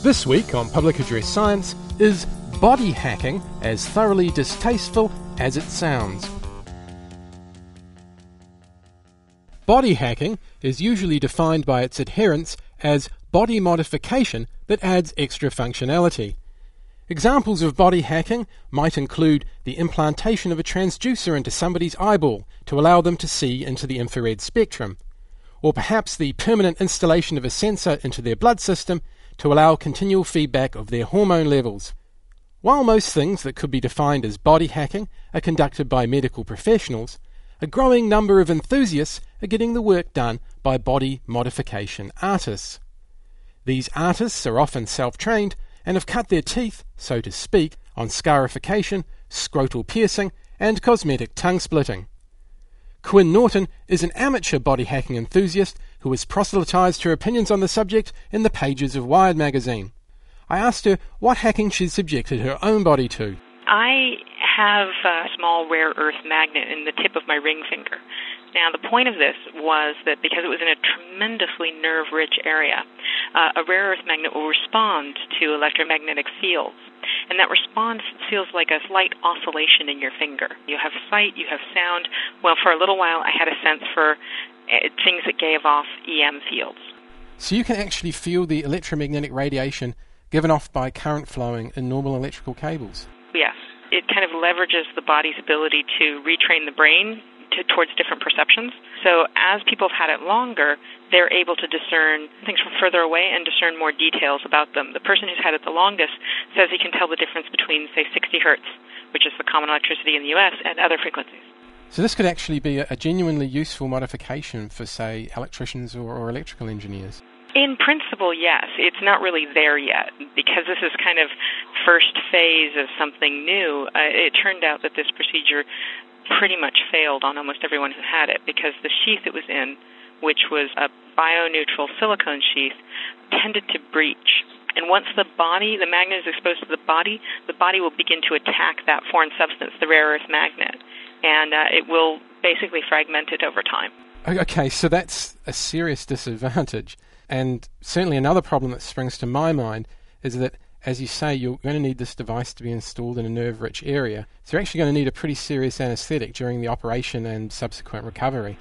This week on Public Address Science, is body hacking as thoroughly distasteful as it sounds? Body hacking is usually defined by its adherents as body modification that adds extra functionality. Examples of body hacking might include the implantation of a transducer into somebody's eyeball to allow them to see into the infrared spectrum, or perhaps the permanent installation of a sensor into their blood system to allow continual feedback of their hormone levels. While most things that could be defined as body hacking are conducted by medical professionals, a growing number of enthusiasts are getting the work done by body modification artists. These artists are often self-trained and have cut their teeth, so to speak, on scarification, scrotal piercing, and cosmetic tongue splitting. Quinn Norton is an amateur body hacking enthusiast who has proselytised her opinions on the subject in the pages of Wired magazine. I asked her what hacking she'd subjected her own body to. I have a small rare earth magnet in the tip of my ring finger. Now, the point of this was that because it was in a tremendously nerve-rich area, a rare earth magnet will respond to electromagnetic fields. And that response feels like a slight oscillation in your finger. You have sight, you have sound. Well, for a little while, I had a sense for things that gave off EM fields. So you can actually feel the electromagnetic radiation given off by current flowing in normal electrical cables? Yes. It kind of leverages the body's ability to retrain the brain towards different perceptions. So as people have had it longer, they're able to discern things from further away and discern more details about them. The person who's had it the longest says he can tell the difference between, say, 60 hertz, which is the common electricity in the U.S., and other frequencies. So this could actually be a genuinely useful modification for, say, electricians or electrical engineers? In principle, yes. It's not really there yet because this is kind of first phase of something new. It turned out that this procedure pretty much failed on almost everyone who had it because the sheath it was in, which was a bio-neutral silicone sheath, tended to breach. And once the magnet is exposed to the body will begin to attack that foreign substance, the rare earth magnet, and it will basically fragment it over time. Okay, so that's a serious disadvantage. And certainly another problem that springs to my mind is that, as you say, you're going to need this device to be installed in a nerve-rich area. So you're actually going to need a pretty serious anesthetic during the operation and subsequent recovery.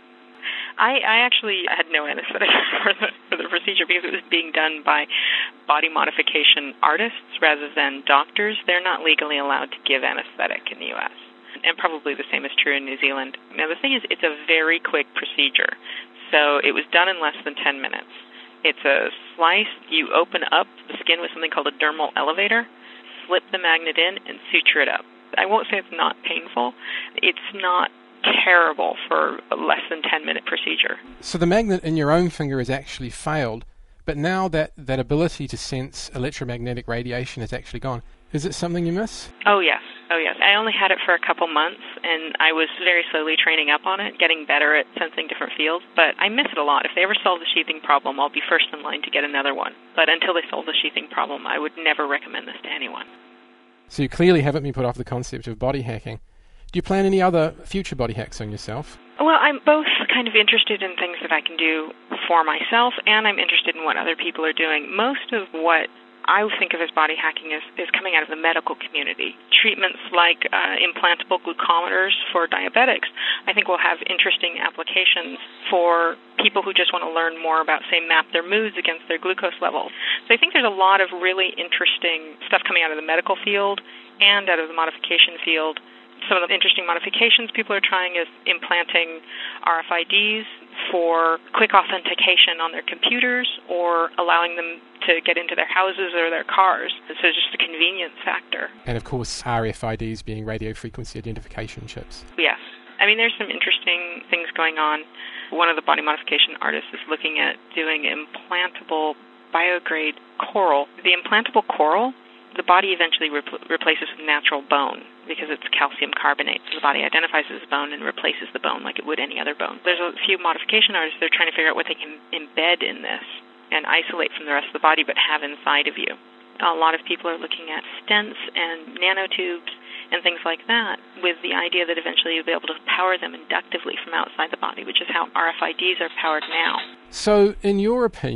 I actually had no anesthetic for the procedure because it was being done by body modification artists rather than doctors. They're not legally allowed to give anesthetic in the U.S., and probably the same is true in New Zealand. Now, the thing is, it's a very quick procedure. So it was done in less than 10 minutes. It's a slice. You open up the skin with something called a dermal elevator, slip the magnet in, and suture it up. I won't say it's not painful. It's not terrible for a less than 10-minute procedure. So the magnet in your own finger has actually failed, but now that ability to sense electromagnetic radiation is actually gone. Is it something you miss? Oh, yes. I only had it for a couple months, and I was very slowly training up on it, getting better at sensing different fields, but I miss it a lot. If they ever solve the sheathing problem, I'll be first in line to get another one. But until they solve the sheathing problem, I would never recommend this to anyone. So you clearly haven't been put off the concept of body hacking. Do you plan any other future body hacks on yourself? Well, I'm both kind of interested in things that I can do for myself, and I'm interested in what other people are doing. Most of what I think of as body hacking is coming out of the medical community. Treatments like implantable glucometers for diabetics, I think will have interesting applications for people who just want to learn more about, say, map their moods against their glucose levels. So I think there's a lot of really interesting stuff coming out of the medical field and out of the modification field. Some of the interesting modifications people are trying is implanting RFIDs for quick authentication on their computers or allowing them to get into their houses or their cars. So it's just a convenience factor. And of course, RFIDs being radio frequency identification chips. Yes. I mean, there's some interesting things going on. One of the body modification artists is looking at doing implantable biograde coral. The implantable coral, the body eventually replaces with natural bone because it's calcium carbonate. So the body identifies as bone and replaces the bone like it would any other bone. There's a few modification artists that are trying to figure out what they can embed in this and isolate from the rest of the body but have inside of you. A lot of people are looking at stents and nanotubes and things like that with the idea that eventually you'll be able to power them inductively from outside the body, which is how RFIDs are powered now. So, in your opinion,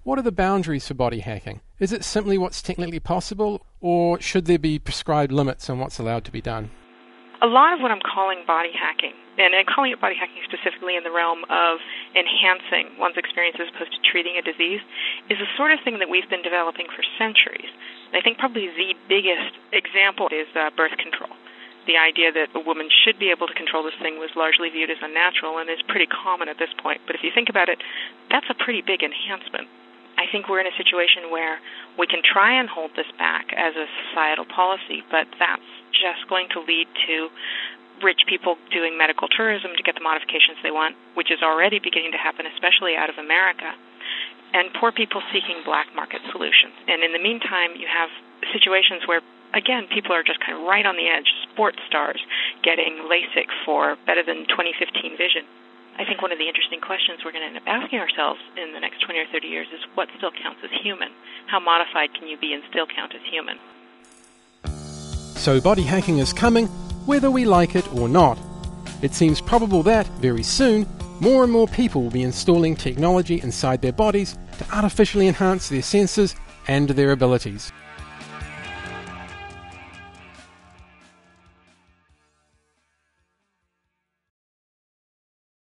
What are the boundaries for body hacking? Is it simply what's technically possible, or should there be prescribed limits on what's allowed to be done? A lot of what I'm calling body hacking, and I'm calling it body hacking specifically in the realm of enhancing one's experience as opposed to treating a disease, is the sort of thing that we've been developing for centuries. And I think probably the biggest example is birth control. The idea that a woman should be able to control this thing was largely viewed as unnatural and is pretty common at this point. But if you think about it, that's a pretty big enhancement. I think we're in a situation where we can try and hold this back as a societal policy, but that's just going to lead to rich people doing medical tourism to get the modifications they want, which is already beginning to happen, especially out of America, and poor people seeking black market solutions. And in the meantime, you have situations where, again, people are just kind of right on the edge, sports stars getting LASIK for better than 20/15 vision. I think one of the interesting questions we're going to end up asking ourselves in the next 20 or 30 years is what still counts as human? How modified can you be and still count as human? So body hacking is coming, whether we like it or not. It seems probable that, very soon, more and more people will be installing technology inside their bodies to artificially enhance their senses and their abilities.